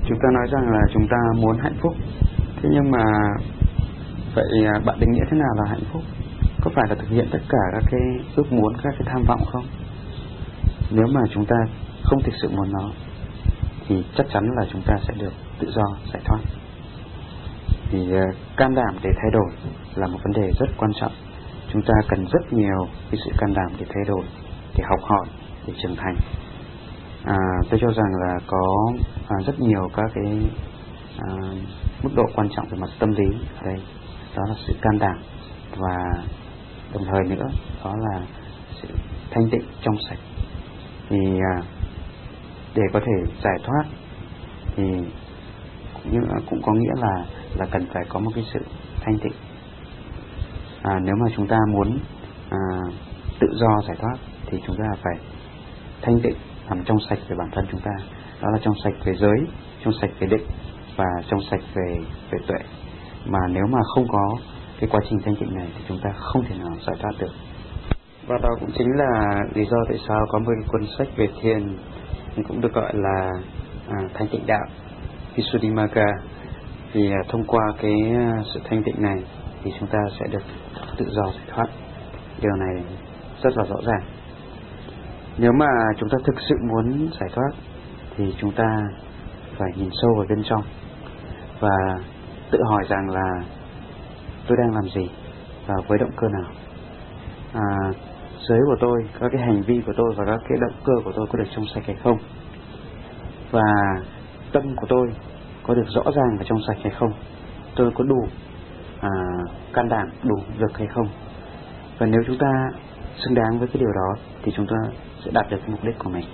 Chúng ta nói rằng là chúng ta muốn hạnh phúc. Thế nhưng mà vậy bạn định nghĩa thế nào là hạnh phúc? Có phải là thực hiện tất cả các cái ước muốn, các cái tham vọng không? Nếu mà chúng ta không thực sự muốn nó thì chắc chắn là chúng ta sẽ được tự do, giải thoát. Thì can đảm để thay đổi là một vấn đề rất quan trọng. Chúng ta cần rất nhiều cái sự can đảm để thay đổi, để học hỏi, để trưởng thành. Tôi cho rằng là có rất nhiều các cái mức độ quan trọng về mặt tâm lý ở đây. Đó là sự can đảm, và đồng thời nữa đó là sự thanh tịnh trong sạch. Thì để có thể giải thoát thì cũng có nghĩa là cần phải có một cái sự thanh tịnh. Nếu mà chúng ta muốn tự do giải thoát thì chúng ta phải thanh tịnh, nằm trong sạch về bản thân chúng ta. Đó là trong sạch về giới, trong sạch về định và trong sạch về tuệ. Mà nếu mà không có cái quá trình thanh tịnh này thì chúng ta không thể nào giải thoát được. Và đó cũng chính là lý do tại sao có một cái cuốn sách về thiền cũng được gọi là thanh tịnh đạo, Visuddhimagga. Thì thông qua cái sự thanh tịnh này thì chúng ta sẽ được tự do giải thoát. Điều này rất là rõ ràng. Nếu mà chúng ta thực sự muốn giải thoát thì chúng ta phải nhìn sâu vào bên trong và tự hỏi rằng là tôi đang làm gì và với động cơ nào. Giới của tôi, các cái hành vi của tôi và các cái động cơ của tôi có được trong sạch hay không, và tâm của tôi có được rõ ràng và trong sạch hay không, tôi có đủ can đảm, đủ lực hay không. Và nếu chúng ta xứng đáng với cái điều đó thì chúng ta sẽ đạt được cái mục đích của mình.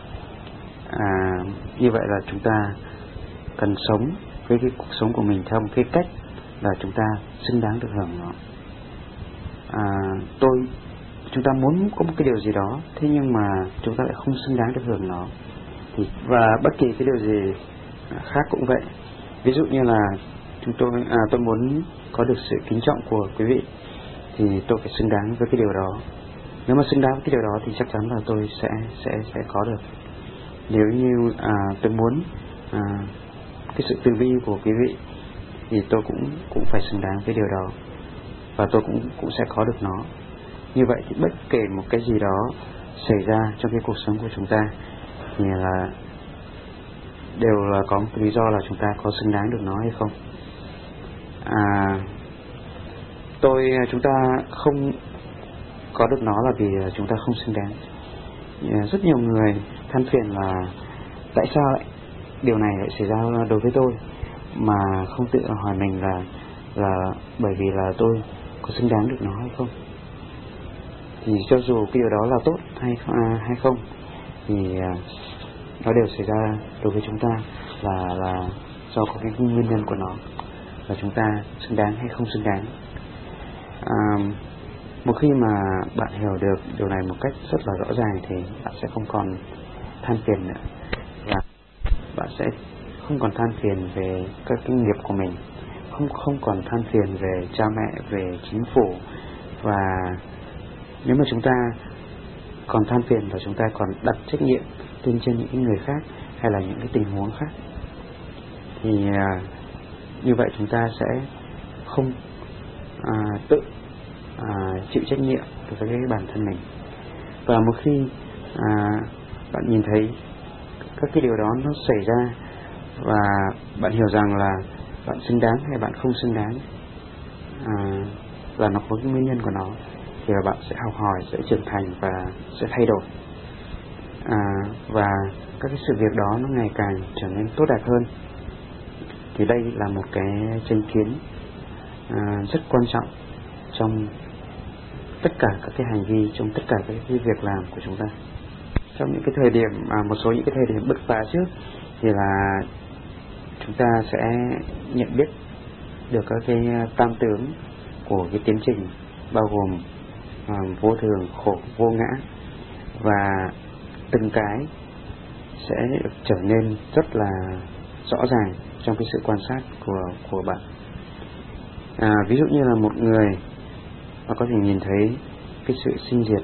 Như vậy là chúng ta cần sống với cái cuộc sống của mình theo một cái cách là chúng ta xứng đáng được hưởng nó. Chúng ta muốn có một cái điều gì đó, thế nhưng mà chúng ta lại không xứng đáng được hưởng nó. Và bất kỳ cái điều gì khác cũng vậy. Ví dụ như là tôi muốn có được sự kính trọng của quý vị thì tôi phải xứng đáng với cái điều đó. Nếu mà xứng đáng với cái điều đó thì chắc chắn là tôi sẽ có được. Nếu như tôi muốn cái sự từ bi của quý vị thì tôi cũng phải xứng đáng với điều đó, và tôi cũng sẽ có được nó. Như vậy thì bất kể một cái gì đó xảy ra trong cái cuộc sống của chúng ta thì đều là có một lý do là chúng ta có xứng đáng được nó hay không. Chúng ta không có được nó là vì chúng ta không xứng đáng. Rất nhiều người than phiền là tại sao lại điều này lại xảy ra đối với tôi, mà không tự hỏi mình là bởi vì là tôi có xứng đáng được nó hay không. Thì cho dù cái điều đó là tốt hay không thì nó đều xảy ra đối với chúng ta là do có cái nguyên nhân của nó, là chúng ta xứng đáng hay không xứng đáng. Một khi mà bạn hiểu được điều này một cách rất là rõ ràng thì bạn sẽ không còn than phiền nữa, và bạn sẽ không còn than phiền về các kinh nghiệp của mình, không còn than phiền về cha mẹ, về chính phủ. Và nếu mà chúng ta còn than phiền và chúng ta còn đặt trách nhiệm lên trên những người khác hay là những cái tình huống khác thì như vậy chúng ta sẽ không tự chịu trách nhiệm đối với cái bản thân mình. Và một khi bạn nhìn thấy các cái điều đó nó xảy ra và bạn hiểu rằng là bạn xứng đáng hay bạn không xứng đáng, và nó có cái nguyên nhân của nó, thì là bạn sẽ học hỏi, sẽ trưởng thành và sẽ thay đổi. Và các cái sự việc đó nó ngày càng trở nên tốt đẹp hơn. Thì đây là một cái chánh kiến rất quan trọng trong tất cả các cái hành vi, trong tất cả các cái việc làm của chúng ta. Trong những cái thời điểm, một số những cái thời điểm bứt phá trước thì là chúng ta sẽ nhận biết được các cái tam tướng của cái tiến trình, bao gồm vô thường, khổ, vô ngã, và từng cái sẽ trở nên rất là rõ ràng trong cái sự quan sát của bạn. Ví dụ như là một người mà có thể nhìn thấy cái sự sinh diệt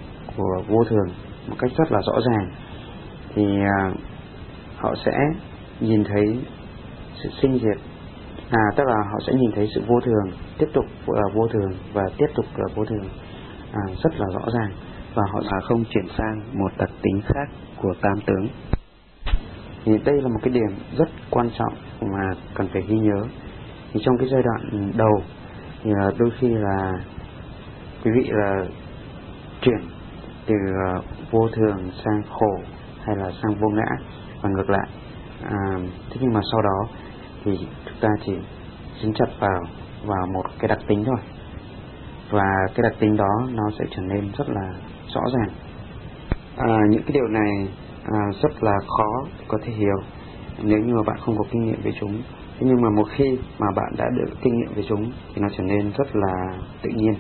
của vô thường một cách rất là rõ ràng thì họ sẽ nhìn thấy sự sinh diệt, tức là họ sẽ nhìn thấy sự vô thường, tiếp tục là vô thường và tiếp tục là vô thường, rất là rõ ràng, và họ không chuyển sang một đặc tính khác của tam tướng. Thì đây là một cái điểm rất quan trọng mà cần phải ghi nhớ. Thì trong cái giai đoạn đầu thì đôi khi là quý vị là chuyển từ vô thường sang khổ hay là sang vô ngã và ngược lại. Thế nhưng mà sau đó thì chúng ta chỉ dính chặt vào một cái đặc tính thôi, và cái đặc tính đó nó sẽ trở nên rất là rõ ràng. Những cái điều này rất là khó có thể hiểu nếu như mà bạn không có kinh nghiệm về chúng. Thế nhưng mà một khi mà bạn đã được kinh nghiệm về chúng thì nó trở nên rất là tự nhiên.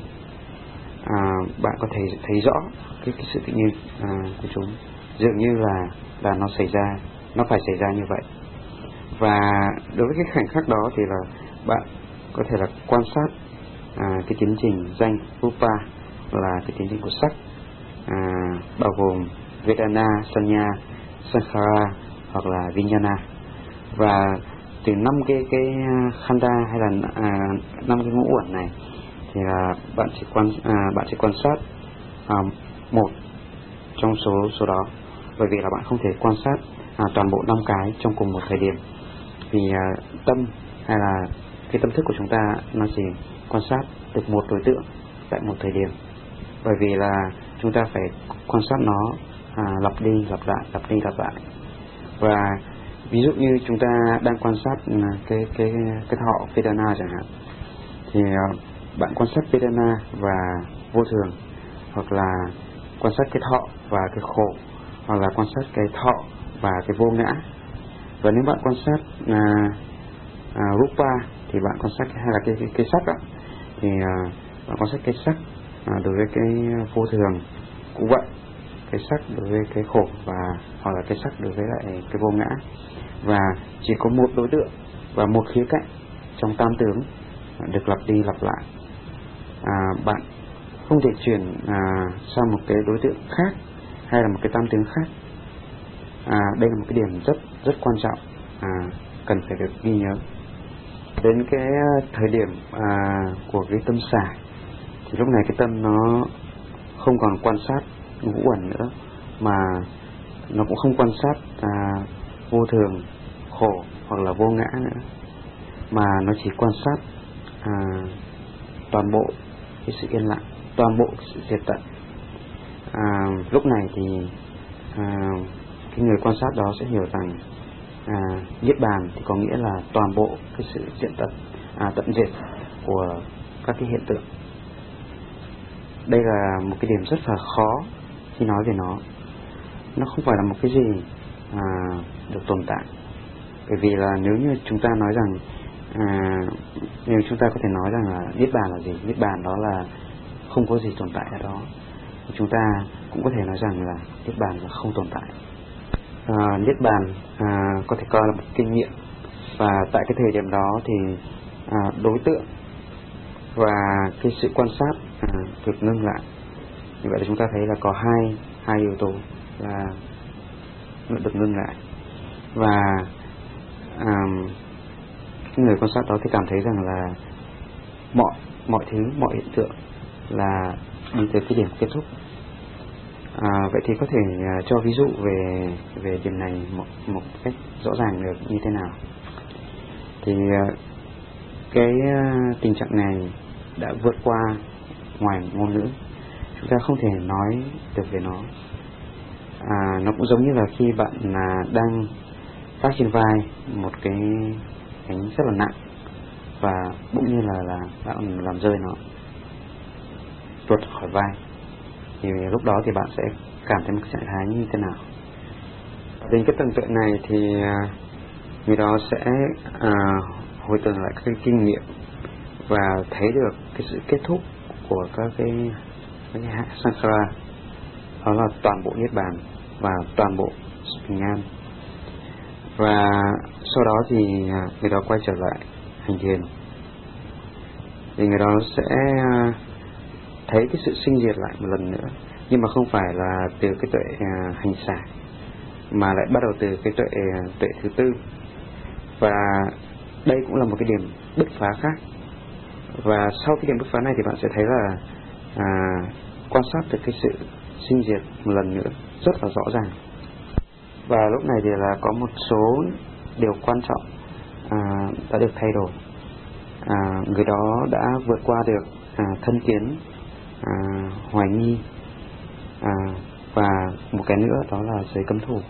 Bạn có thể thấy rõ cái sự tự nhiên của chúng, dường như là nó phải xảy ra như vậy. Và đối với cái khoảnh khắc đó thì là bạn có thể là quan sát cái tiến trình danh Rupa, là cái tiến trình của sắc, bao gồm Vedana, Sanya, Sankhara hoặc là Vijnana. và từ 5 cái khanda hay là 5 cái ngũ uẩn này thì là bạn chỉ quan sát một trong số đó, bởi vì là bạn không thể quan sát toàn bộ 5 cái trong cùng một thời điểm, vì tâm hay là cái tâm thức của chúng ta nó chỉ quan sát được một đối tượng tại một thời điểm, bởi vì là chúng ta phải quan sát nó lặp đi lặp lại. Và ví dụ như chúng ta đang quan sát cái thọ Vedana chẳng hạn, thì bạn quan sát Vedana và vô thường, hoặc là quan sát cái thọ và cái khổ, hoặc là quan sát cái thọ và cái vô ngã. Và nếu bạn quan sát Rupa thì bạn quan sát hay là cái sắc đó, thì bạn quan sát cái sắc đối với cái vô thường cũng vậy, cái sắc đối với cái khổ, và hoặc là cái sắc đối với lại cái vô ngã. Và chỉ có một đối tượng và một khía cạnh trong tam tướng được lặp đi lặp lại. Bạn không thể chuyển sang một cái đối tượng khác hay là một cái tam tướng khác. Đây là một cái điểm rất quan trọng cần phải được ghi nhớ. Đến cái thời điểm của cái tâm xả thì lúc này cái tâm nó không còn quan sát ngũ uẩn nữa, mà nó cũng không quan sát vô thường, khổ hoặc là vô ngã nữa, mà nó chỉ quan sát toàn bộ cái sự yên lặng, toàn bộ cái sự diệt tận. Lúc này thì cái người quan sát đó sẽ hiểu rằng niết bàn thì có nghĩa là toàn bộ cái sự diệt tận, tận diệt của các cái hiện tượng. Đây là một cái điểm rất là khó khi nói về nó. Nó không phải là một cái gì được tồn tại, bởi vì là nếu như chúng ta nói rằng nếu chúng ta có thể nói rằng là niết bàn là gì, niết bàn đó là không có gì tồn tại ở đó, chúng ta cũng có thể nói rằng là niết bàn là không tồn tại. Niết bàn có thể coi là một kinh nghiệm, và tại cái thời điểm đó thì đối tượng và cái sự quan sát được ngưng lại. Như vậy là chúng ta thấy là có hai yếu tố là được ngưng lại, và người quan sát đó thì cảm thấy rằng là mọi thứ, mọi hiện tượng là đi tới cái điểm kết thúc. Vậy thì có thể cho ví dụ về điểm này một cách rõ ràng được như thế nào? Thì cái tình trạng này đã vượt qua ngoài ngôn ngữ, chúng ta không thể nói được về nó. Nó cũng giống như là khi bạn đang vác trên vai một cái gánh rất là nặng, và bỗng nhiên là bạn làm rơi nó, tuột khỏi vai, thì lúc đó thì bạn sẽ cảm thấy một trạng thái như thế nào? Đến cái tầng tuệ này thì người đó sẽ hồi tưởng lại cái kinh nghiệm và thấy được cái sự kết thúc của các cái sankhara, đó là toàn bộ niết bàn và toàn bộ sự bình an. Và sau đó thì người đó quay trở lại hành thiền, thì người đó sẽ thấy cái sự sinh diệt lại một lần nữa, nhưng mà không phải là từ cái tuệ hành xả, mà lại bắt đầu từ cái tuệ thứ tư, Và đây cũng là một cái điểm bứt phá khác. Và sau cái điểm bứt phá này thì bạn sẽ thấy là quan sát được cái sự sinh diệt một lần nữa rất là rõ ràng. Và lúc này thì là có một số điều quan trọng đã được thay đổi. Người đó đã vượt qua được thân kiến, hoài nghi, và một cái nữa đó là giới cấm thủ,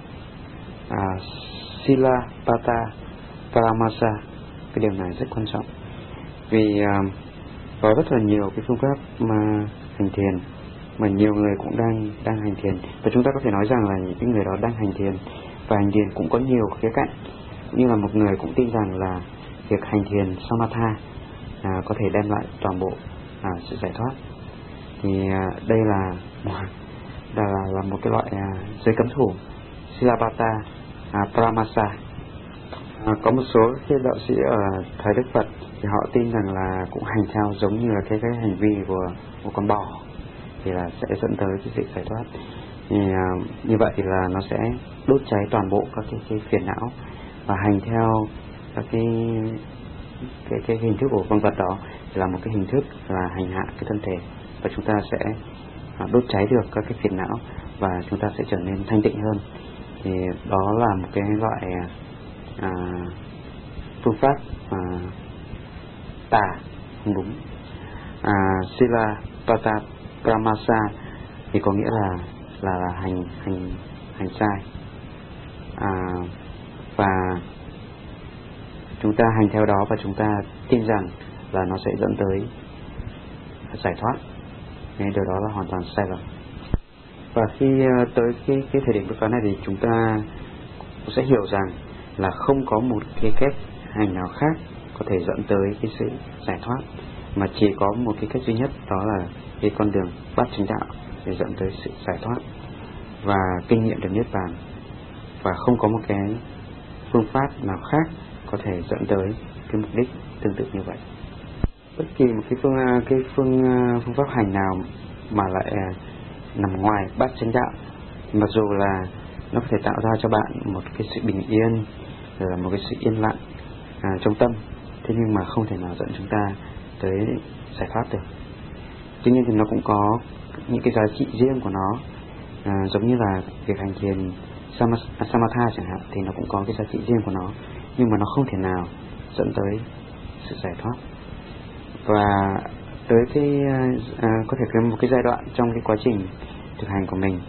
Sila, Pata, Paramasa. Cái điều này rất quan trọng vì có rất là nhiều cái phương pháp mà hành thiền mà nhiều người cũng đang hành thiền, và chúng ta có thể nói rằng là những người đó đang hành thiền, và hành thiền cũng có nhiều khía cạnh, như là một người cũng tin rằng là việc hành thiền Samatha có thể đem lại toàn bộ sự giải thoát. Thì đây là một cái loại giới cấm thủ, Silabata, Paramasa. Có một số cái đạo sĩ ở thời Đức Phật thì họ tin rằng là cũng hành theo giống như là cái hành vi của một con bò thì là sẽ dẫn tới cái sự giải thoát. Thì như vậy thì là nó sẽ đốt cháy toàn bộ các cái phiền não, và hành theo các cái hình thức của con vật đó là một cái hình thức là hành hạ cái thân thể, và chúng ta sẽ đốt cháy được các cái phiền não và chúng ta sẽ trở nên thanh tịnh hơn. Thì đó là một cái loại phương pháp tà, không đúng. Sila Pata Paramasa thì có nghĩa là hành sai, và chúng ta hành theo đó và chúng ta tin rằng là nó sẽ dẫn tới giải thoát. Nên điều đó là hoàn toàn sai lầm. Và khi tới cái thời điểm bứt phá này thì chúng ta cũng sẽ hiểu rằng là không có một cái cách hành nào khác có thể dẫn tới cái sự giải thoát, mà chỉ có một cái cách duy nhất, đó là cái con đường bát chánh đạo để dẫn tới sự giải thoát và kinh nghiệm được niết bàn, và không có một cái phương pháp nào khác có thể dẫn tới cái mục đích tương tự như vậy. Bất kỳ một cái phương pháp hành nào mà lại nằm ngoài bát chánh đạo, mặc dù là nó có thể tạo ra cho bạn một cái sự bình yên, là một cái sự yên lặng trong tâm, thế nhưng mà không thể nào dẫn chúng ta tới giải thoát được. Tuy nhiên thì nó cũng có những cái giá trị riêng của nó, giống như là việc hành thiền Samatha chẳng hạn, thì nó cũng có cái giá trị riêng của nó, nhưng mà nó không thể nào dẫn tới sự giải thoát. Và tới cái có thể có một cái giai đoạn trong cái quá trình thực hành của mình,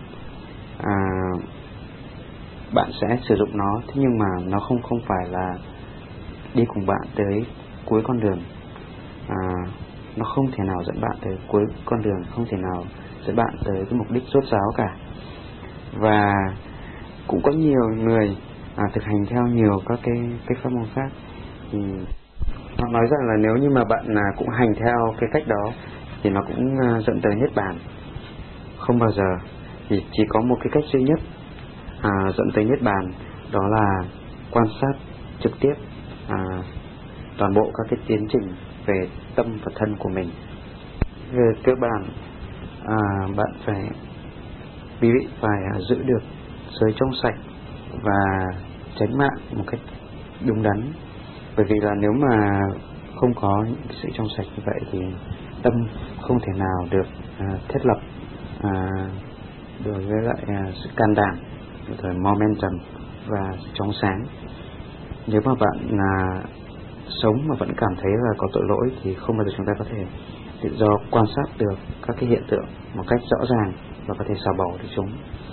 bạn sẽ sử dụng nó, thế nhưng mà nó không phải là đi cùng bạn tới cuối con đường. Nó không thể nào dẫn bạn tới cuối con đường, không thể nào dẫn bạn tới cái mục đích rốt ráo cả. Và cũng có nhiều người thực hành theo nhiều các cái pháp môn khác, thì họ nói rằng là nếu như mà bạn cũng hành theo cái cách đó thì nó cũng dẫn tới niết bàn. Không bao giờ, thì chỉ có một cái cách duy nhất dẫn tới niết bàn, đó là quan sát trực tiếp toàn bộ các cái tiến trình về tâm và thân của mình. Về cơ bản, bạn quý vị phải giữ được giới trong sạch và tránh mạng một cách đúng đắn. Bởi vì là nếu mà không có những sự trong sạch như vậy thì tâm không thể nào được thiết lập đối với lại sự can đảm, rồi momentum và trong sáng. Nếu mà bạn sống mà vẫn cảm thấy là có tội lỗi thì không bao giờ chúng ta có thể tự do quan sát được các cái hiện tượng một cách rõ ràng và có thể xả bỏ được chúng.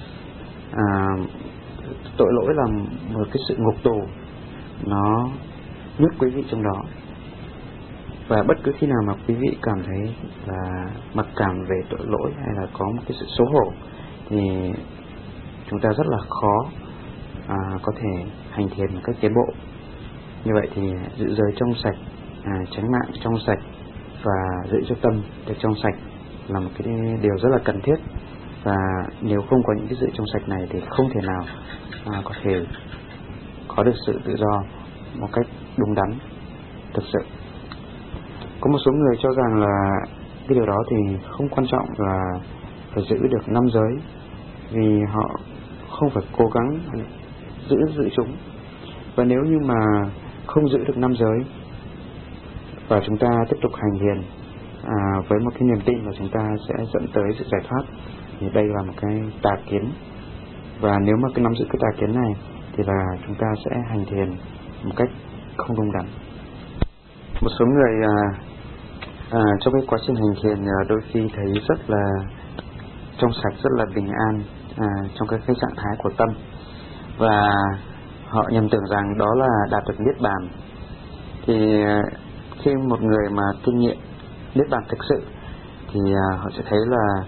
Tội lỗi là một cái sự ngục tù, nó nhốt quý vị trong đó. Và bất cứ khi nào mà quý vị cảm thấy là mặc cảm về tội lỗi hay là có một cái sự xấu hổ thì chúng ta rất là khó có thể hành thiền một cách tiến bộ. Như vậy thì giữ giới trong sạch, tránh mạng trong sạch và giữ cho tâm được trong sạch là một cái điều rất là cần thiết. Và nếu không có những cái giữ trong sạch này thì không thể nào có thể có được sự tự do một cách đúng đắn thực sự. Có một số người cho rằng là cái điều đó thì không quan trọng là phải giữ được 5 giới, vì họ không phải cố gắng giữ chúng. Và nếu như mà không giữ được năm giới và chúng ta tiếp tục hành thiền với một cái niềm tin là chúng ta sẽ dẫn tới sự giải thoát, thì đây là một cái tà kiến. Và nếu mà cứ nắm giữ cái tà kiến này thì là chúng ta sẽ hành thiền một cách không đúng đắn. Một số người trong cái quá trình hành thiền đôi khi thấy rất là trong sạch, rất là bình an trong cái trạng thái của tâm, và họ nhầm tưởng rằng đó là đạt được niết bàn. Thì khi một người mà kinh nghiệm niết bàn thực sự thì họ sẽ thấy là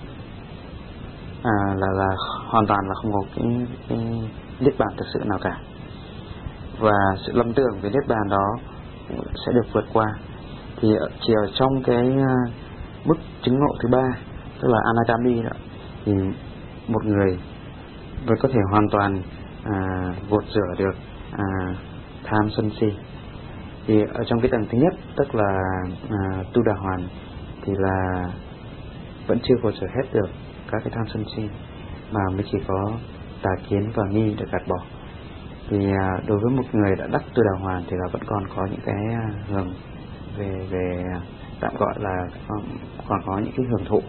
hoàn toàn là không có cái niết bàn thực sự nào cả, và sự lầm tưởng về niết bàn đó sẽ được vượt qua. Thì chỉ ở trong cái mức chứng ngộ thứ 3, tức là Anagami đó, thì một người mới có thể hoàn toàn gột rửa được tham sân si. Thì ở trong cái tầng thứ nhất, tức là tu đà hoàn, thì là vẫn chưa gột rửa hết được các cái tham sân si, mà mới chỉ có tà kiến và nghi được gạt bỏ. Thì đối với một người đã đắc tu đà hoàn thì là vẫn còn có những cái hưởng về tạm gọi là còn có những cái hưởng thụ,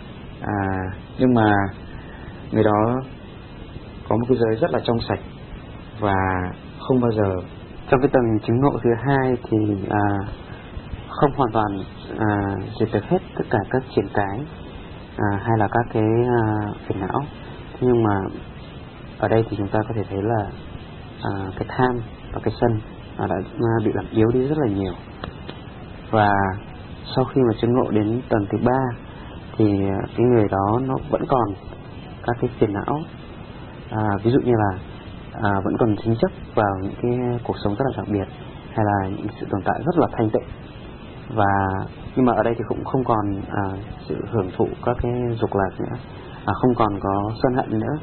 nhưng mà người đó có một cái giới rất là trong sạch và không bao giờ trong cái tầng chứng ngộ thứ 2 thì không hoàn toàn diệt được hết tất cả các triển cái hay là các cái phiền não. Nhưng mà ở đây thì chúng ta có thể thấy là cái tham và cái sân đã bị làm yếu đi rất là nhiều. Và sau khi mà chứng ngộ đến tầng thứ 3 thì cái người đó nó vẫn còn các cái phiền não, ví dụ như là vẫn còn dính chấp vào những cái cuộc sống rất là đặc biệt, hay là những sự tồn tại rất là thanh tịnh. Nhưng mà ở đây thì cũng không còn sự hưởng thụ các cái dục lạc nữa, không còn có sân hận nữa,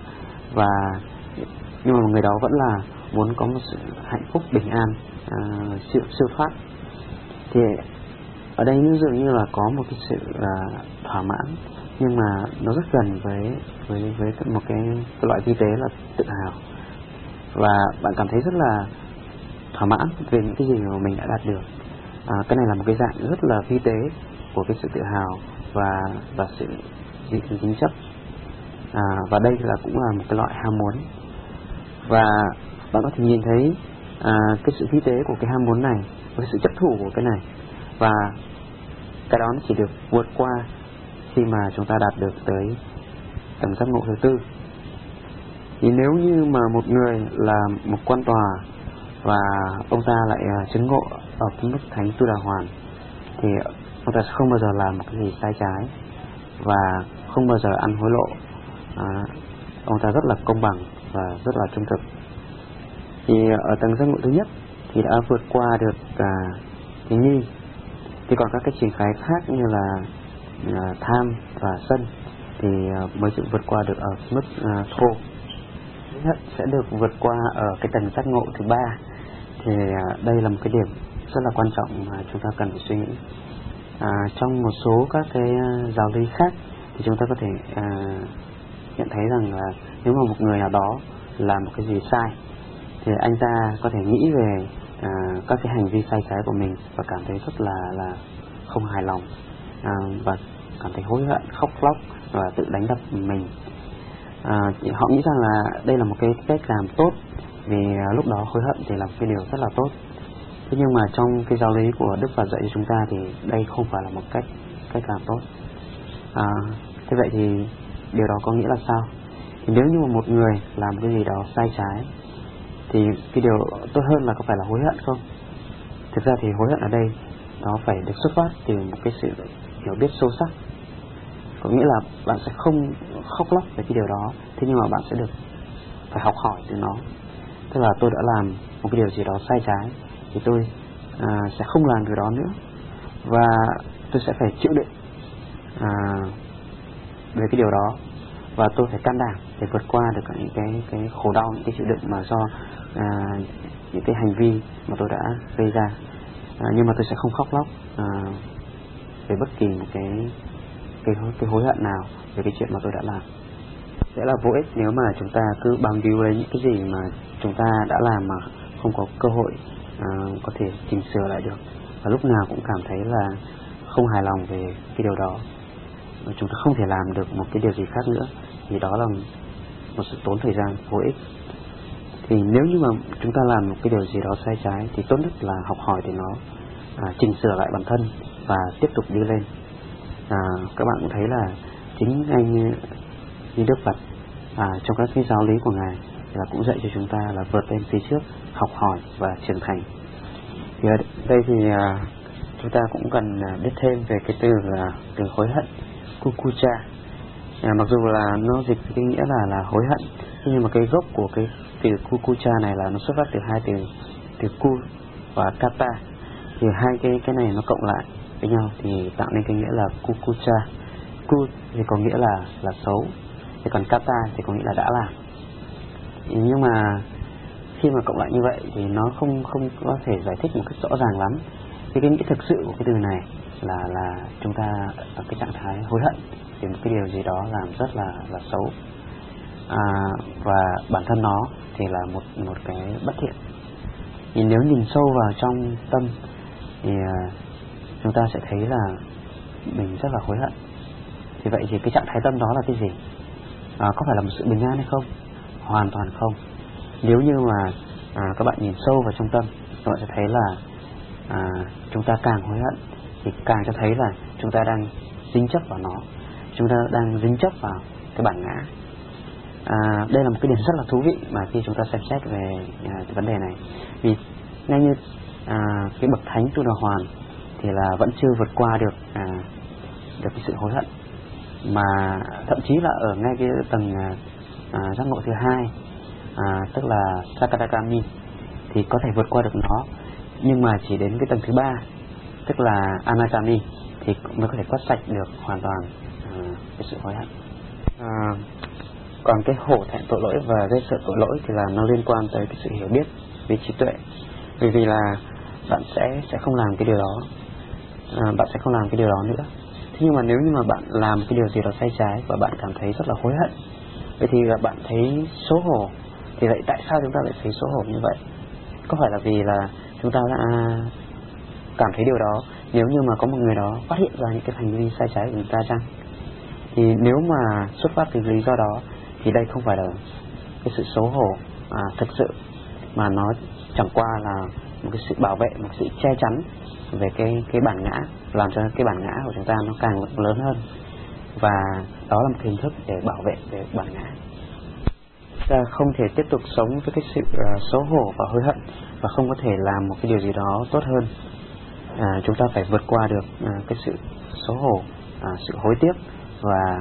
nhưng mà người đó vẫn là muốn có một sự hạnh phúc bình an, siêu thoát. Thì ở đây nó dường như là có một cái sự thỏa mãn, nhưng mà nó rất gần với một cái loại vi tế là tự hào, và bạn cảm thấy rất là thỏa mãn về những cái gì mà mình đã đạt được. Cái này là một cái dạng rất là vi tế của cái sự tự hào và sự dính chấp, và đây là cũng là một cái loại ham muốn. Và bạn có thể nhìn thấy cái sự vi tế của cái ham muốn này, cái sự chấp thủ của cái này, và cái đó nó chỉ được vượt qua khi mà chúng ta đạt được tới tầng giác ngộ thứ 4. Thì nếu như mà một người là một quan tòa và ông ta lại chứng ngộ ở cái mức thánh tu đà hoàn, thì ông ta sẽ không bao giờ làm một cái gì sai trái và không bao giờ ăn hối lộ. Ông ta rất là công bằng và rất là trung thực. Thì ở tầng giác ngộ thứ nhất thì đã vượt qua được cái nghi. Thì còn các cái triển khai khác như là tham và sân thì mới chịu vượt qua được ở mức thô. Sẽ được vượt qua ở cái tầng giác ngộ thứ 3. Thì đây là một cái điểm rất là quan trọng mà chúng ta cần phải suy nghĩ. Trong một số các cái giáo lý khác thì chúng ta có thể nhận thấy rằng là nếu mà một người nào đó làm một cái gì sai thì anh ta có thể nghĩ về các cái hành vi sai trái của mình và cảm thấy rất là không hài lòng, và cảm thấy hối hận, khóc lóc và tự đánh đập mình. Họ nghĩ rằng là đây là một cái cách làm tốt, vì lúc đó hối hận thì là một cái điều rất là tốt. Thế nhưng mà trong cái giáo lý của Đức Phật dạy cho chúng ta thì đây không phải là một cách làm tốt. Thế vậy thì điều đó có nghĩa là sao? Thì nếu như mà một người làm cái gì đó sai trái thì cái điều tốt hơn là có phải là hối hận không? Thực ra thì hối hận ở đây nó phải được xuất phát từ một cái sự hiểu biết sâu sắc. Có nghĩa là bạn sẽ không khóc lóc về cái điều đó, thế nhưng mà bạn sẽ được phải học hỏi từ nó. Tức là tôi đã làm một cái điều gì đó sai trái thì tôi sẽ không làm điều đó nữa, và tôi sẽ phải chịu đựng về cái điều đó, và tôi phải can đảm để vượt qua được những cái khổ đau, những cái chịu đựng mà do những cái hành vi mà tôi đã gây ra. Nhưng mà tôi sẽ không khóc lóc về bất kỳ một cái hối hận nào về cái chuyện mà tôi đã làm. Sẽ là vô ích nếu mà chúng ta cứ bám víu lấy những cái gì mà chúng ta đã làm mà không có cơ hội có thể chỉnh sửa lại được, và lúc nào cũng cảm thấy là không hài lòng về cái điều đó, chúng ta không thể làm được một cái điều gì khác nữa, thì đó là một sự tốn thời gian vô ích. Thì nếu như mà chúng ta làm một cái điều gì đó sai trái thì tốt nhất là học hỏi để nó chỉnh sửa lại bản thân và tiếp tục đi lên. Các bạn cũng thấy là chính anh như Đức Phật trong các cái giáo lý của Ngài là cũng dạy cho chúng ta là vượt lên phía trước, học hỏi và trưởng thành. Thì ở đây thì chúng ta cũng cần biết thêm về cái từ hối hận, kukucha. Mặc dù là nó dịch cái nghĩa là hối hận, nhưng mà cái gốc của cái từ kukucha này là nó xuất phát từ hai từ ku và kata. Thì hai cái này nó cộng lại với nhau thì tạo nên cái nghĩa là kukucha. Ku thì có nghĩa là xấu, thì còn kata thì có nghĩa là đã làm. Nhưng mà khi mà cộng lại như vậy thì nó không có thể giải thích một cách rõ ràng lắm. Thì cái nghĩa thực sự của cái từ này là chúng ta ở cái trạng thái hối hận về một cái điều gì đó làm rất là xấu, và bản thân nó thì là một cái bất thiện. Thì nếu nhìn sâu vào trong tâm thì chúng ta sẽ thấy là mình rất là hối hận. Thì vậy thì cái trạng thái tâm đó là cái gì? Có phải là một sự bình an hay không? Hoàn toàn không. Nếu như mà các bạn nhìn sâu vào trong tâm, các bạn sẽ thấy là chúng ta càng hối hận thì càng cho thấy là chúng ta đang dính chấp vào nó, chúng ta đang dính chấp vào cái bản ngã. Đây là một cái điểm rất là thú vị mà khi chúng ta xem xét về cái vấn đề này. Vì ngay như cái bậc thánh Tu Đà Hoàn thì là vẫn chưa vượt qua được cái sự hối hận, mà thậm chí là ở ngay cái tầng giác ngộ thứ hai, tức là Sakadagami, thì có thể vượt qua được nó, nhưng mà chỉ đến cái tầng thứ ba, tức là Anagami, thì mới có thể quét sạch được hoàn toàn cái sự hối hận. Còn cái hổ thẹn tội lỗi và gây sợ tội lỗi thì là nó liên quan tới cái sự hiểu biết về trí tuệ. Vì là bạn sẽ không làm cái điều đó, bạn sẽ không làm cái điều đó nữa. Thế nhưng mà nếu như mà bạn làm cái điều gì đó sai trái và bạn cảm thấy rất là hối hận, vậy thì là bạn thấy xấu hổ. Thì vậy tại sao chúng ta lại thấy xấu hổ như vậy? Có phải là vì là chúng ta đã cảm thấy điều đó nếu như mà có một người đó phát hiện ra những cái hành vi sai trái của chúng ta chăng? Thì nếu mà xuất phát từ lý do đó thì đây không phải là cái sự xấu hổ thực sự, mà nó chẳng qua là một cái sự bảo vệ, một sự che chắn về cái bản ngã, làm cho cái bản ngã của chúng ta nó càng lớn hơn, và đó là một hình thức để bảo vệ về bản ngã. Ta không thể tiếp tục sống với cái sự xấu hổ và hối hận, và không có thể làm một cái điều gì đó tốt hơn. Chúng ta phải vượt qua được cái sự xấu hổ, sự hối tiếc, và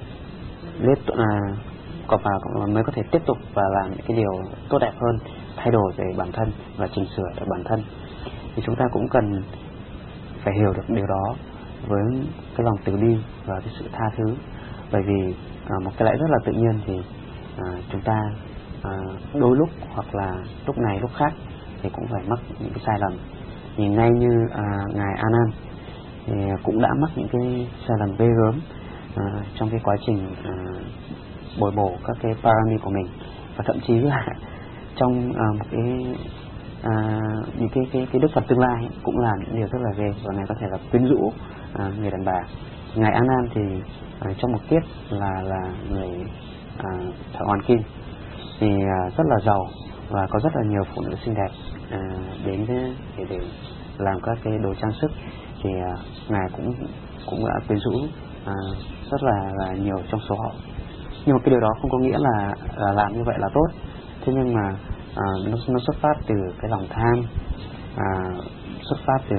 còn mới có thể tiếp tục và làm những cái điều tốt đẹp hơn, thay đổi về bản thân và chỉnh sửa được bản thân. Thì chúng ta cũng cần phải hiểu được điều đó với cái lòng từ bi và cái sự tha thứ. Bởi vì một cái lẽ rất là tự nhiên thì chúng ta đôi lúc hoặc là lúc này lúc khác thì cũng phải mắc những cái sai lầm. Thì ngay như ngài A Nan thì cũng đã mắc những cái sai lầm ghê gớm trong cái quá trình bồi bổ các cái parami của mình, và thậm chí là trong một những cái Đức Phật tương lai cũng làm những điều rất là ghê, và ngài có thể là quyến rũ người đàn bà. Ngài A Nan thì trong một kiếp là người thợ hoàn kim, thì rất là giàu và có rất là nhiều phụ nữ xinh đẹp đến để làm các cái đồ trang sức. Thì ngài cũng đã quyến rũ rất là nhiều trong số họ. Nhưng mà cái điều đó không có nghĩa là làm như vậy là tốt. Thế nhưng mà nó xuất phát từ cái lòng tham, xuất phát từ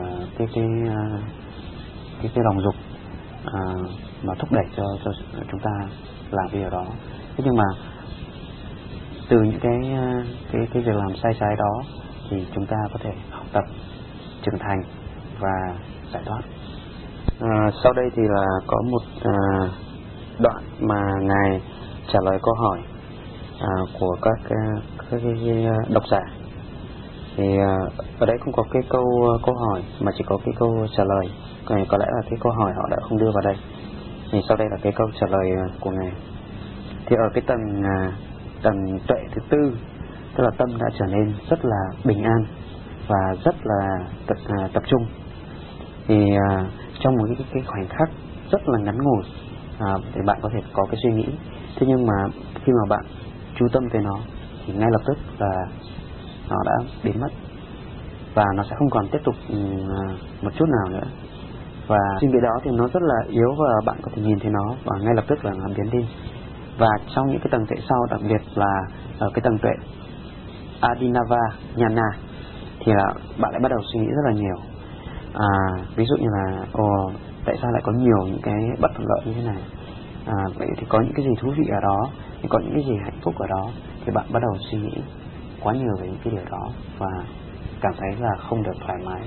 cái lòng dục mà thúc đẩy cho chúng ta làm cái điều đó. Thế nhưng mà từ những cái việc làm sai trái đó thì chúng ta có thể học tập, trưởng thành và giải thoát. Sau đây thì là có một đoạn mà ngài trả lời câu hỏi của các độc giả. Thì ở đây không có cái câu hỏi mà chỉ có cái câu trả lời. Có lẽ là cái câu hỏi họ đã không đưa vào đây. Thì sau đây là cái câu trả lời của ngài. Thì ở cái tầng tuệ thứ tư, tức là tâm đã trở nên rất là bình an, và rất là tập trung. Thì trong một cái khoảnh khắc rất là ngắn ngủi thì bạn có thể có cái suy nghĩ, thế nhưng mà khi mà bạn chú tâm tới nó thì ngay lập tức là nó đã biến mất và nó sẽ không còn tiếp tục một chút nào nữa. Và suy nghĩ đó thì nó rất là yếu và bạn có thể nhìn thấy nó và ngay lập tức là nó biến đi. Và trong những cái tầng tuệ sau, đặc biệt là ở cái tầng tuệ Adinava Nhana, thì là bạn lại bắt đầu suy nghĩ rất là nhiều. Ví dụ như là tại sao lại có nhiều những cái bất thuận lợi như thế này, vậy thì có những cái gì thú vị ở đó, thì có những cái gì hạnh phúc ở đó, thì bạn bắt đầu suy nghĩ quá nhiều về những cái điều đó và cảm thấy là không được thoải mái.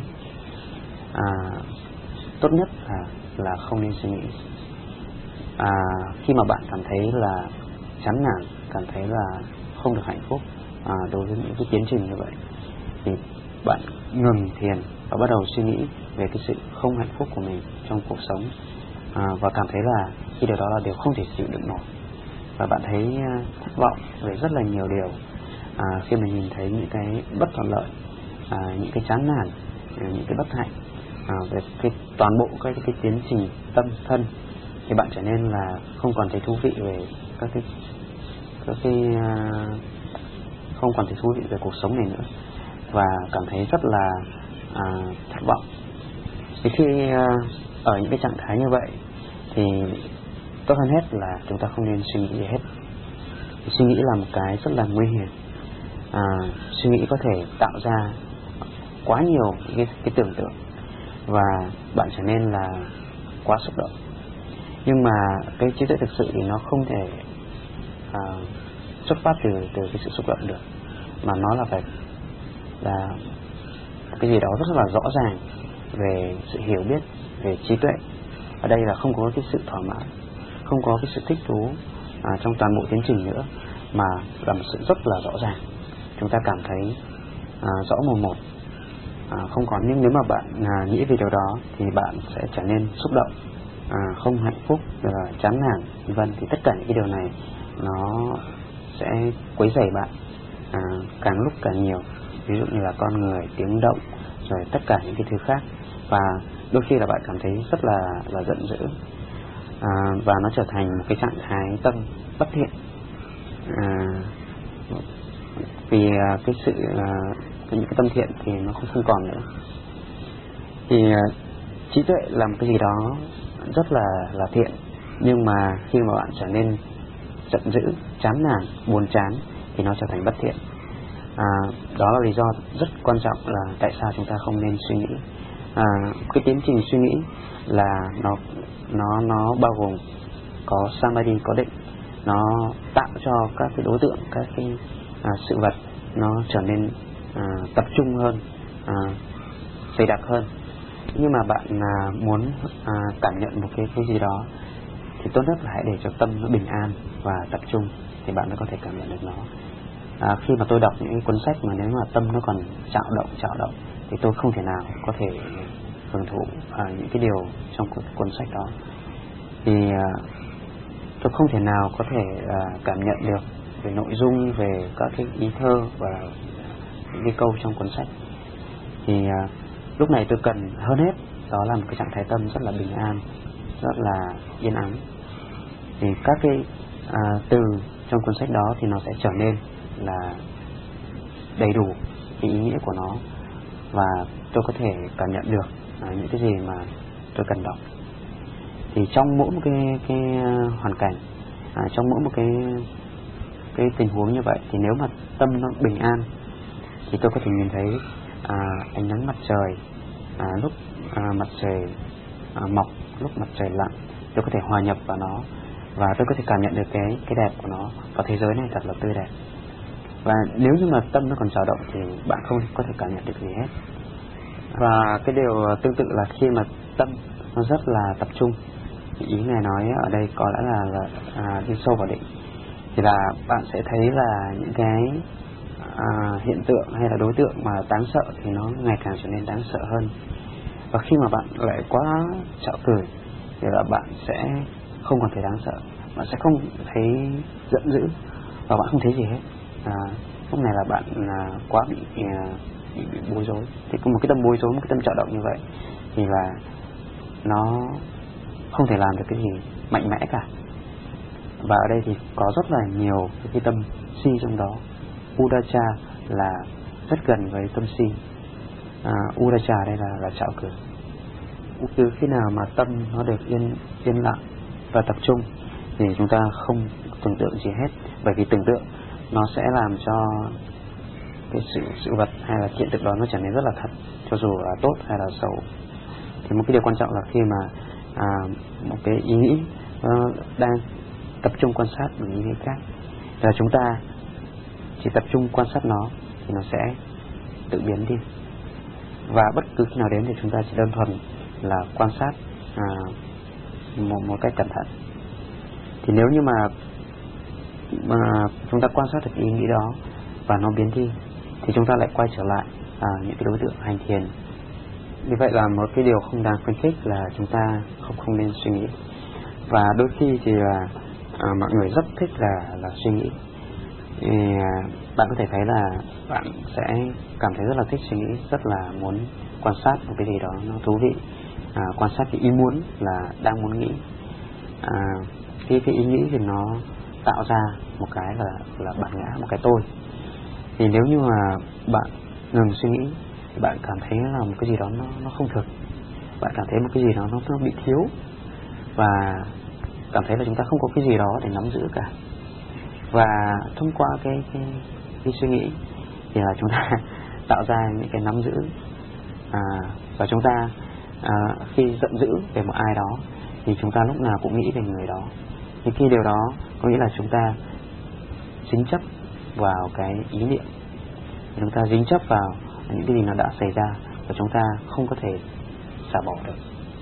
Tốt nhất là không nên suy nghĩ. Khi mà bạn cảm thấy là chán nản, cảm thấy là không được hạnh phúc đối với những cái tiến trình như vậy, thì bạn ngừng thiền và bắt đầu suy nghĩ về cái sự không hạnh phúc của mình trong cuộc sống, và cảm thấy là khi điều đó là điều không thể chịu đựng nổi, và bạn thấy thất vọng về rất là nhiều điều khi mà nhìn thấy những cái bất thuận lợi, những cái chán nản, những cái bất hạnh về cái toàn bộ cái tiến trình tâm thân, thì bạn trở nên là không còn thấy thú vị về các cái không còn thấy thú vị về cuộc sống này nữa và cảm thấy rất là thất vọng. Thì khi ở những cái trạng thái như vậy thì tốt hơn hết là chúng ta không nên suy nghĩ gì hết. Suy nghĩ là một cái rất là nguy hiểm. Suy nghĩ có thể tạo ra quá nhiều những cái tưởng tượng và bạn trở nên là quá xúc động. Nhưng mà cái trí tuệ thực sự thì nó không thể xuất phát từ cái sự xúc động được, mà nó là phải là cái gì đó rất là rõ ràng về sự hiểu biết, về trí tuệ. Ở đây là không có cái sự thỏa mãn, không có cái sự thích thú trong toàn bộ tiến trình nữa, mà là một sự rất là rõ ràng. Chúng ta cảm thấy rõ mồn một, không còn. Nhưng nếu mà bạn nghĩ về điều đó thì bạn sẽ trở nên xúc động, không hạnh phúc, chán nản, vân. Thì tất cả những cái điều này nó sẽ quấy rầy bạn càng lúc càng nhiều. Ví dụ như là con người, tiếng động, rồi tất cả những cái thứ khác. Và đôi khi là bạn cảm thấy rất là giận dữ, và nó trở thành một cái trạng thái tâm bất thiện, vì cái sự những cái tâm thiện thì nó không còn nữa. Thì trí tuệ là một cái gì đó rất là thiện, nhưng mà khi mà bạn trở nên giận dữ, chán nản, buồn chán thì nó trở thành bất thiện. Đó là lý do rất quan trọng là tại sao chúng ta không nên suy nghĩ. Cái tiến trình suy nghĩ là nó bao gồm có samadhi, có định, nó tạo cho các cái đối tượng, các cái sự vật nó trở nên tập trung hơn, dày đặc hơn. Nhưng mà bạn muốn cảm nhận một cái gì đó thì tốt nhất là hãy để cho tâm nó bình an và tập trung, thì bạn mới có thể cảm nhận được nó. Khi mà tôi đọc những cuốn sách mà nếu mà tâm nó còn chạo động thì tôi không thể nào có thể hưởng thụ những cái điều trong cuốn sách đó. Thì tôi không thể nào có thể cảm nhận được về nội dung, về các cái ý thơ và những cái câu trong cuốn sách. Thì lúc này tôi cần hơn hết đó là một cái trạng thái tâm rất là bình an, rất là yên ắng. Thì các cái từ trong cuốn sách đó thì nó sẽ trở nên là đầy đủ cái ý nghĩa của nó, và tôi có thể cảm nhận được những cái gì mà tôi cần đọc. Thì trong mỗi một cái hoàn cảnh, trong mỗi một cái tình huống như vậy, thì nếu mà tâm nó bình an thì tôi có thể nhìn thấy ánh nắng mặt trời, lúc mặt trời mọc, lúc mặt trời lặn. Tôi có thể hòa nhập vào nó và tôi có thể cảm nhận được cái đẹp của nó, và thế giới này thật là tươi đẹp. Và nếu như mà tâm nó còn dao động thì bạn không có thể cảm nhận được gì hết. Và cái điều tương tự là khi mà tâm nó rất là tập trung, thì ý Ngài nói ở đây có lẽ là đi sâu vào định, thì là bạn sẽ thấy là những cái hiện tượng hay là đối tượng mà đáng sợ thì nó ngày càng trở nên đáng sợ hơn. Và khi mà bạn lại quá trạo cử thì là bạn sẽ không còn thấy đáng sợ, bạn sẽ không thấy giận dữ và bạn không thấy gì hết. Lúc này là bạn quá bị bị bối rối. Thì một cái tâm bối rối, một cái tâm dao động như vậy thì là nó không thể làm được cái gì mạnh mẽ cả. Và ở đây thì có rất là nhiều cái tâm si trong đó. Udacha là rất gần với tâm si. Udacha đây là trạo cử. Từ khi nào mà tâm nó được yên lặng và tập trung thì chúng ta không tưởng tượng gì hết, bởi vì tưởng tượng nó sẽ làm cho cái sự vật hay là hiện thực đó nó trở nên rất là thật, cho dù là tốt hay là xấu. Thì một cái điều quan trọng là khi mà một cái ý nghĩ đang tập trung quan sát một ý nghĩ khác, là chúng ta chỉ tập trung quan sát nó thì nó sẽ tự biến đi. Và bất cứ khi nào đến thì chúng ta chỉ đơn thuần là quan sát một cách cẩn thận. Thì nếu như mà chúng ta quan sát được ý nghĩ đó và nó biến đi thì chúng ta lại quay trở lại những cái đối tượng hành thiền. Như vậy là một cái điều không đáng khuyến khích là chúng ta không nên suy nghĩ. Và đôi khi thì là mọi người rất thích là suy nghĩ. Bạn có thể thấy là bạn sẽ cảm thấy rất là thích suy nghĩ, rất là muốn quan sát một cái gì đó nó thú vị, quan sát cái ý muốn là đang muốn nghĩ. Cái ý nghĩ thì nó tạo ra một cái là bản ngã, một cái tôi. Thì nếu như mà bạn ngừng suy nghĩ thì bạn cảm thấy là một cái gì đó nó không thực, bạn cảm thấy một cái gì đó nó bị thiếu, và cảm thấy là chúng ta không có cái gì đó để nắm giữ cả. Và thông qua cái suy nghĩ thì là chúng ta tạo ra những cái nắm giữ, và chúng ta khi giận dữ về một ai đó thì chúng ta lúc nào cũng nghĩ về người đó. thì khi điều đó có nghĩa là chúng ta dính chấp vào cái ý niệm, chúng ta dính chấp vào những cái gì nó đã xảy ra và chúng ta không có thể xả bỏ được.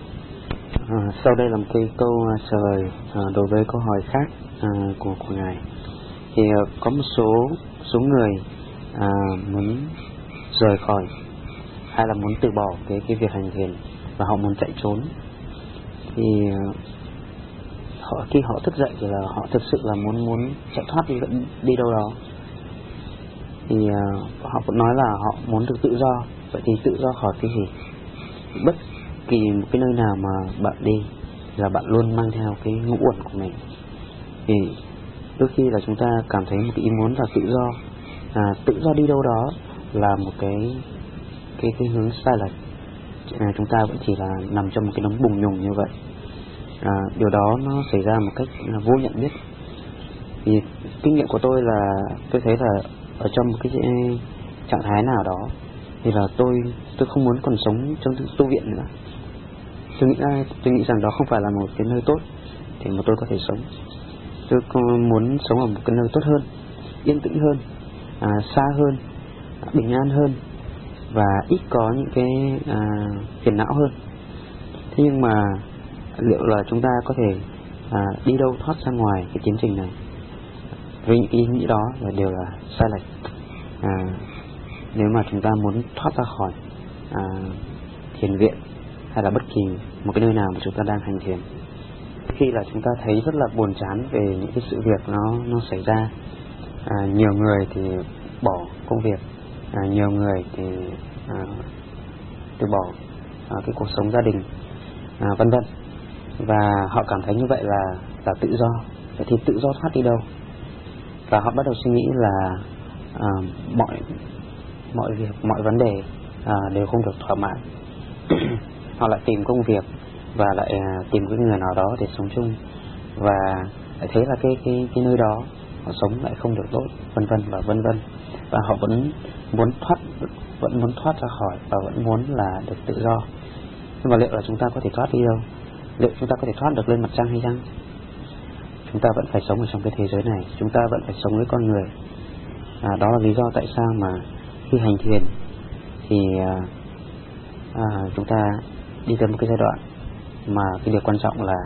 Sau đây là một cái câu trả lời đối với câu hỏi khác của ngài. Thì có một số người muốn rời khỏi hay là muốn từ bỏ cái việc hành thiền và họ muốn chạy trốn. Thì khi họ thức dậy thì là họ thực sự là muốn chạy thoát đi đâu đó. Thì họ cũng nói là họ muốn được tự do. Vậy thì tự do khỏi cái gì? Bất kỳ một cái nơi nào mà bạn đi là bạn luôn mang theo cái ngũ uẩn của mình. Thì đôi khi là chúng ta cảm thấy một cái ý muốn là tự do đi đâu đó là một cái hướng sai lệch. Chúng ta vẫn chỉ là nằm trong một cái đống bùng nhùng như vậy. Điều đó nó xảy ra một cách vô nhận biết. Thì kinh nghiệm của tôi là tôi thấy là ở trong một cái trạng thái nào đó thì là tôi không muốn còn sống trong tu viện nữa. Tôi nghĩ rằng đó không phải là một cái nơi tốt để mà tôi có thể sống. Tôi muốn sống ở một cái nơi tốt hơn, yên tĩnh hơn, xa hơn, bình an hơn và ít có những cái phiền não hơn. Thế nhưng mà liệu là chúng ta có thể đi đâu thoát ra ngoài cái tiến trình này? Vì những ý nghĩ đó là đều là sai lệch. Nếu mà chúng ta muốn thoát ra khỏi thiền viện hay là bất kỳ một cái nơi nào mà chúng ta đang hành thiền, khi là chúng ta thấy rất là buồn chán về những cái sự việc nó xảy ra, nhiều người thì bỏ công việc, nhiều người thì từ bỏ cái cuộc sống gia đình, vân vân, và họ cảm thấy như vậy là tự do. Vậy thì tự do thoát đi đâu? Và họ bắt đầu suy nghĩ là mọi việc, mọi vấn đề đều không được thỏa mãn. Họ lại tìm công việc và lại tìm cái người nào đó để sống chung, và lại thấy là cái nơi đó họ sống lại không được tốt, vân vân và vân vân. Và họ vẫn muốn thoát ra khỏi và vẫn muốn là được tự do. Nhưng mà liệu là chúng ta có thể thoát đi đâu? Liệu chúng ta có thể thoát được lên mặt trăng hay chăng? Chúng ta vẫn phải sống ở trong cái thế giới này, chúng ta vẫn phải sống với con người. Đó là lý do tại sao mà khi hành thiền thì chúng ta đi tới một cái giai đoạn mà cái điều quan trọng là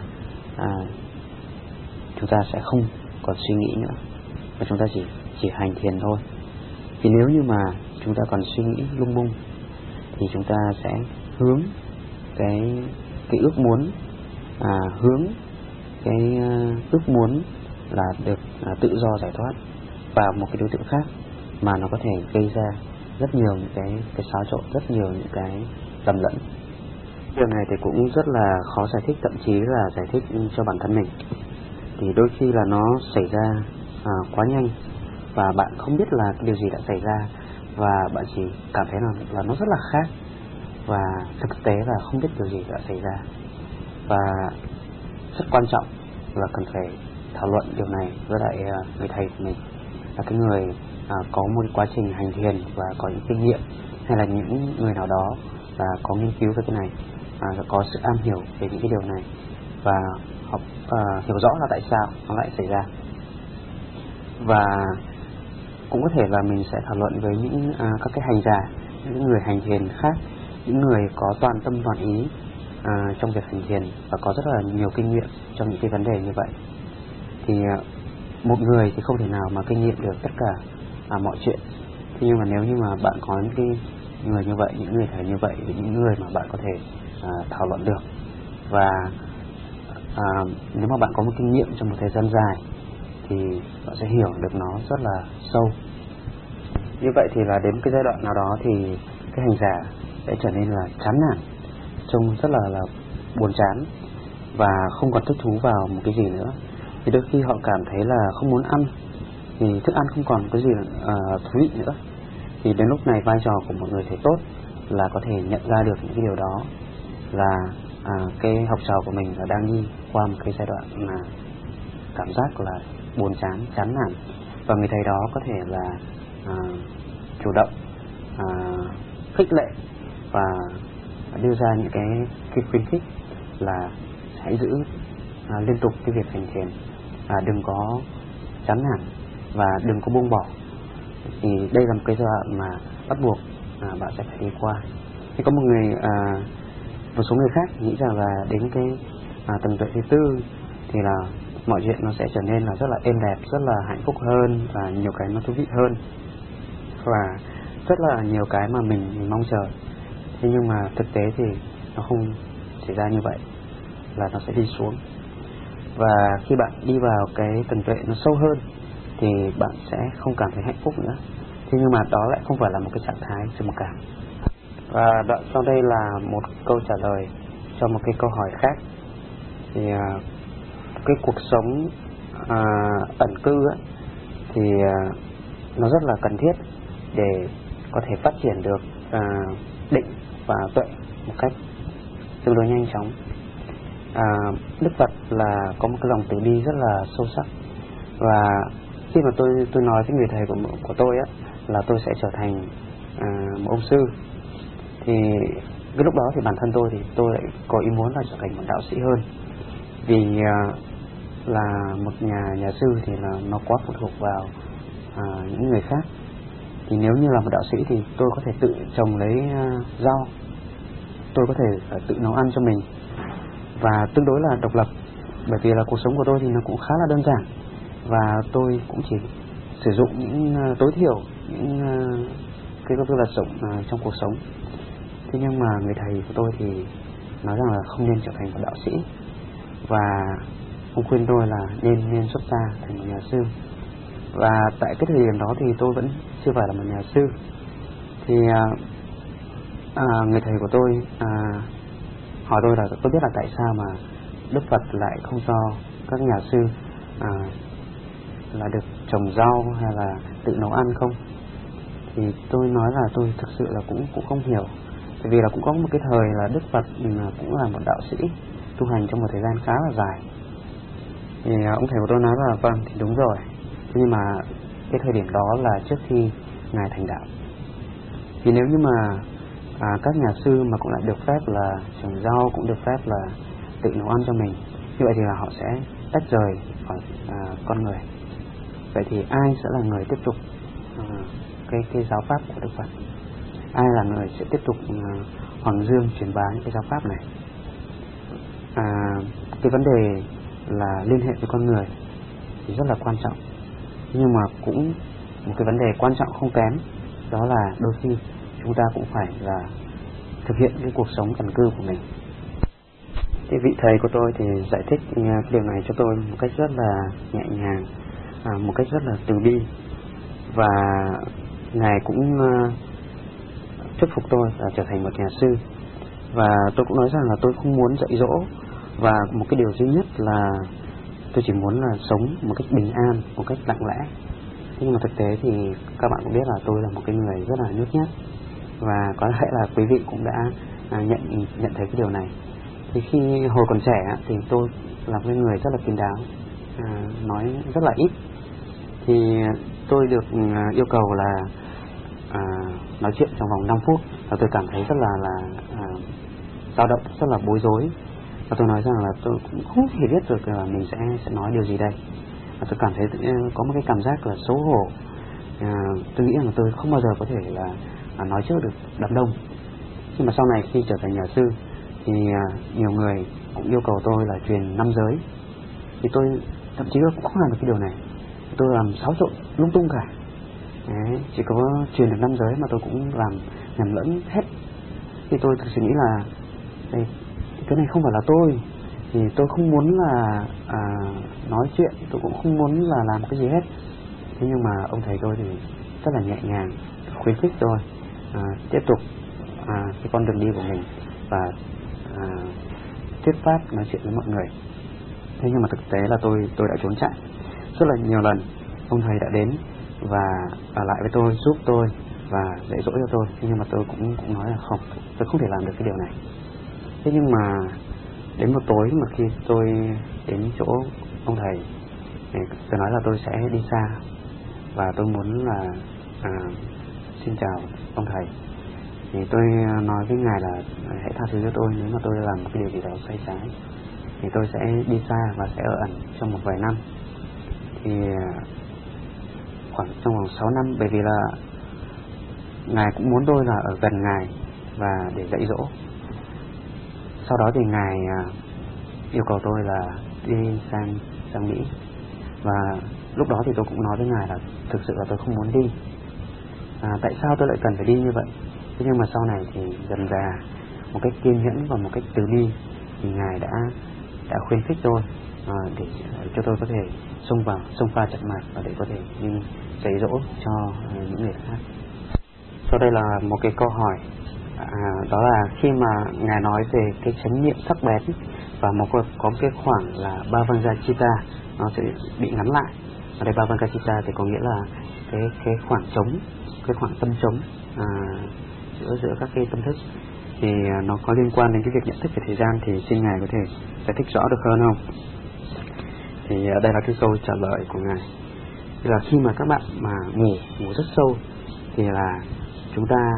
chúng ta sẽ không còn suy nghĩ nữa, và chúng ta chỉ hành thiền thôi. Vì nếu như mà chúng ta còn suy nghĩ lung bung thì chúng ta sẽ hướng cái ước muốn, hướng cái ước muốn là được tự do giải thoát vào một cái đối tượng khác mà nó có thể gây ra rất nhiều những cái xáo trộn, rất nhiều những cái lầm lẫn. Điều này thì cũng rất là khó giải thích, thậm chí là giải thích cho bản thân mình. Thì đôi khi là nó xảy ra quá nhanh và bạn không biết là cái điều gì đã xảy ra, và bạn chỉ cảm thấy là nó rất là khác, và thực tế là không biết điều gì đã xảy ra. Và rất quan trọng là cần phải thảo luận điều này với lại người thầy của mình, là cái người có một quá trình hành thiền và có những kinh nghiệm, hay là những người nào đó là có nghiên cứu về cái này, có sự am hiểu về những cái điều này, và họ hiểu rõ là tại sao nó lại xảy ra. Và cũng có thể là mình sẽ thảo luận với những các cái hành giả, những người hành thiền khác, những người có toàn tâm toàn ý trong việc hành thiền và có rất là nhiều kinh nghiệm trong những cái vấn đề như vậy. Thì một người thì không thể nào mà kinh nghiệm được tất cả mọi chuyện. Thế nhưng mà nếu như mà bạn có những cái người như vậy, những người thầy như vậy, những người mà bạn có thể thảo luận được, và nếu mà bạn có một kinh nghiệm trong một thời gian dài thì bạn sẽ hiểu được nó rất là sâu. Như vậy thì là đến cái giai đoạn nào đó thì cái hành giả sẽ trở nên là chán nản, trông rất là buồn chán và không còn thích thú vào một cái gì nữa. Thì đôi khi họ cảm thấy là không muốn ăn, thì thức ăn không còn cái gì thú vị nữa. Thì đến lúc này vai trò của một người thầy tốt là có thể nhận ra được những cái điều đó, là cái học trò của mình là đang đi qua một cái giai đoạn mà cảm giác là buồn chán, chán nản, và người thầy đó có thể là chủ động khích lệ và đưa ra những cái khuyến khích là hãy giữ liên tục cái việc hành thiền, đừng có chán nản và đừng có buông bỏ. Thì đây là một cái giai đoạn mà bắt buộc bạn sẽ phải đi qua. Thì có một số người khác nghĩ rằng là đến cái tầng tuệ thứ tư thì là mọi chuyện nó sẽ trở nên là rất là êm đẹp, rất là hạnh phúc hơn, và nhiều cái nó thú vị hơn, và rất là nhiều cái mà mình mong chờ. Thế nhưng mà thực tế thì nó không xảy ra như vậy, là nó sẽ đi xuống. Và khi bạn đi vào cái tầng tuệ nó sâu hơn thì bạn sẽ không cảm thấy hạnh phúc nữa. Thế nhưng mà đó lại không phải là một cái trạng thái trầm cảm. Và đoạn sau đây là một câu trả lời cho một cái câu hỏi khác. Thì cái cuộc sống ẩn cư ấy, thì nó rất là cần thiết để có thể phát triển được định và tuệ một cách tương đối nhanh chóng. Đức Phật là có một cái lòng từ bi rất là sâu sắc, và khi mà tôi nói với người thầy của tôi á, là tôi sẽ trở thành một ông sư, thì cái lúc đó thì bản thân tôi thì tôi lại có ý muốn là trở thành một đạo sĩ hơn, vì là một nhà sư thì là nó quá phụ thuộc vào những người khác. Thì nếu như là một đạo sĩ thì tôi có thể tự trồng lấy rau, tôi có thể tự nấu ăn cho mình và tương đối là độc lập, bởi vì là cuộc sống của tôi thì nó cũng khá là đơn giản, và tôi cũng chỉ sử dụng những tối thiểu những cái vật dụng trong cuộc sống. Thế nhưng mà người thầy của tôi thì nói rằng là không nên trở thành một đạo sĩ, và ông khuyên tôi là nên xuất gia thành một nhà sư. Và tại cái thời điểm đó thì tôi vẫn chưa phải là một nhà sư. Thì người thầy của tôi hỏi tôi là tôi biết là tại sao mà Đức Phật lại không cho các nhà sư là được trồng rau hay là tự nấu ăn không. Thì tôi nói là tôi thực sự là cũng không hiểu. Tại vì là cũng có một cái thời là Đức Phật cũng là một đạo sĩ tu hành trong một thời gian khá là dài. Thì ông thầy của tôi nói là vâng, thì đúng rồi. Thế nhưng mà cái thời điểm đó là trước khi Ngài thành đạo. Thì nếu như mà các nhà sư mà cũng lại được phép là trồng rau, cũng được phép là tự nấu ăn cho mình, như vậy thì là họ sẽ tách rời khỏi con người. Vậy thì ai sẽ là người tiếp tục cái giáo pháp của Đức Phật? Ai là người sẽ tiếp tục hoàng dương truyền bá những cái giáo pháp này? Cái vấn đề là liên hệ với con người thì rất là quan trọng, nhưng mà cũng một cái vấn đề quan trọng không kém, đó là đôi khi chúng ta cũng phải là thực hiện cái cuộc sống ẩn cư của mình. Cái vị thầy của tôi thì giải thích cái điều này cho tôi một cách rất là nhẹ nhàng, một cách rất là từ bi, và Ngài cũng thuyết phục tôi là trở thành một nhà sư. Và tôi cũng nói rằng là tôi không muốn dạy dỗ, và một cái điều duy nhất là tôi chỉ muốn là sống một cách bình an, một cách lặng lẽ. Nhưng mà thực tế thì các bạn cũng biết là tôi là một cái người rất là nhút nhát, và có lẽ là quý vị cũng đã nhận thấy cái điều này. Thì khi hồi còn trẻ thì tôi là một người rất là kín đáo, nói rất là ít. Thì tôi được yêu cầu là nói chuyện trong vòng 5 phút, và tôi cảm thấy rất là dao động, rất là bối rối. Và tôi nói rằng là tôi cũng không thể biết được là mình sẽ nói điều gì đây. Và tôi cảm thấy có một cái cảm giác là xấu hổ. Tôi nghĩ rằng tôi không bao giờ có thể là nói trước được đám đông. Nhưng mà sau này khi trở thành nhà sư thì nhiều người cũng yêu cầu tôi là truyền 5 giới. Thì tôi thậm chí là cũng không làm được cái điều này. Tôi làm xáo trộn lung tung cả. Đấy, chỉ có truyền được 5 giới mà tôi cũng làm nhầm lẫn hết. Thì tôi thực sự nghĩ là cái này không phải là tôi. Thì tôi không muốn là nói chuyện, tôi cũng không muốn là làm cái gì hết. Thế nhưng mà ông thầy tôi thì rất là nhẹ nhàng, khuyến khích tôi tiếp tục cái con đường đi của mình và thuyết pháp nói chuyện với mọi người. Thế nhưng mà thực tế là tôi đã trốn chạy rất là nhiều lần. Ông thầy đã đến và ở lại với tôi, giúp tôi và dạy dỗ cho tôi. Thế nhưng mà tôi cũng nói là không, tôi không thể làm được cái điều này. Thế nhưng mà đến một tối mà khi tôi đến chỗ ông thầy, tôi nói là tôi sẽ đi xa và tôi muốn là xin chào ông thầy. Thì tôi nói với ngài là hãy tha thứ cho tôi nếu mà tôi làm một cái điều gì đó sai trái. Thì tôi sẽ đi xa và sẽ ở ẩn trong một vài năm. Thì khoảng trong vòng 6 năm, bởi vì là ngài cũng muốn tôi là ở gần ngài và để dạy dỗ. Sau đó thì ngài yêu cầu tôi là đi sang Mỹ. Và lúc đó thì tôi cũng nói với ngài là thực sự là tôi không muốn đi. Tại sao tôi lại cần phải đi như vậy? Thế nhưng mà sau này thì dần dà, một cách kiên nhẫn và một cách từ bi, thì ngài đã khuyến khích tôi để cho tôi có thể xông pha trận mạc và để có thể đi dạy dỗ cho những người khác. Sau đây là một cái câu hỏi, đó là khi mà ngài nói về cái chánh niệm sắc bén và có cái khoảng là Bhavangacita nó sẽ bị ngắn lại. Ở đây Bhavangacita thì có nghĩa là cái khoảng trống, cái khoảng tâm trống giữa các cái tâm thức, thì nó có liên quan đến cái việc nhận thức về thời gian. Thì xin ngài có thể giải thích rõ được hơn không? Thì đây là cái câu trả lời của ngài. Thì là khi mà các bạn mà ngủ rất sâu thì là chúng ta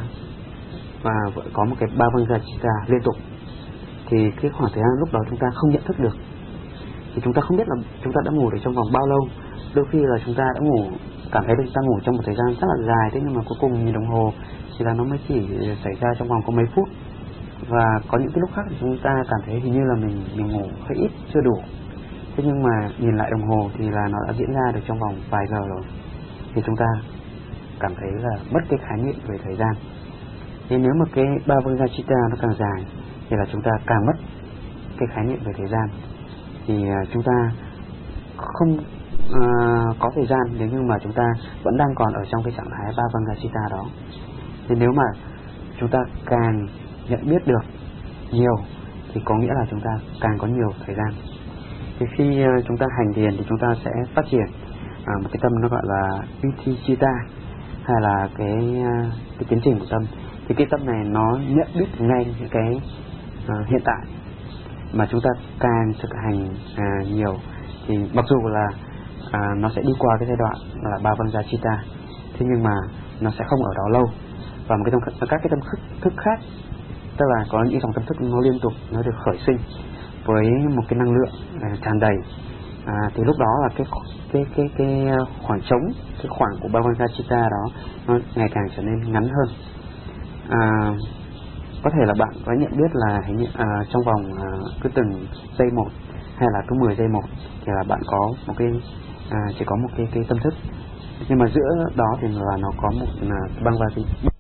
có một cái Bhavangacita liên tục, thì cái khoảng thời gian lúc đó chúng ta không nhận thức được, thì chúng ta không biết là chúng ta đã ngủ được trong vòng bao lâu. Đôi khi là chúng ta đã cảm thấy chúng ta ngủ trong một thời gian rất là dài, thế nhưng mà cuối cùng nhìn đồng hồ thì là nó mới chỉ xảy ra trong vòng có mấy phút. Và có những cái lúc khác thì chúng ta cảm thấy hình như là mình ngủ hơi ít, chưa đủ. Thế nhưng mà nhìn lại đồng hồ thì là nó đã diễn ra được trong vòng vài giờ rồi. Thì chúng ta cảm thấy là mất cái khái niệm về thời gian. Thì nếu mà cái Bhavangacita nó càng dài thì là chúng ta càng mất cái khái niệm về thời gian. Thì chúng ta không có thời gian nếu như mà chúng ta vẫn đang còn ở trong cái trạng thái Bhavangacita đó. Thì nếu mà chúng ta càng nhận biết được nhiều thì có nghĩa là chúng ta càng có nhiều thời gian. Thì khi chúng ta hành thiền thì chúng ta sẽ phát triển một cái tâm nó gọi là Viticita, hay là cái tiến trình của tâm. Thì cái tâm này nó nhận biết ngay những cái hiện tại. Mà chúng ta càng thực hành nhiều thì mặc dù là nó sẽ đi qua cái giai đoạn là Bhavangacita, thế nhưng mà nó sẽ không ở đó lâu. Và các cái tâm thức khác, tức là có những dòng tâm thức nó liên tục nó được khởi sinh với một cái năng lượng tràn đầy, thì lúc đó là cái khoảng trống, cái khoảng của Bhavangacita đó nó ngày càng trở nên ngắn hơn. Có thể là bạn có nhận biết là trong vòng cứ từng giây một hay là cứ 10 giây một thì là bạn có một cái chỉ có một cái tâm thức, nhưng mà giữa đó thì là nó có một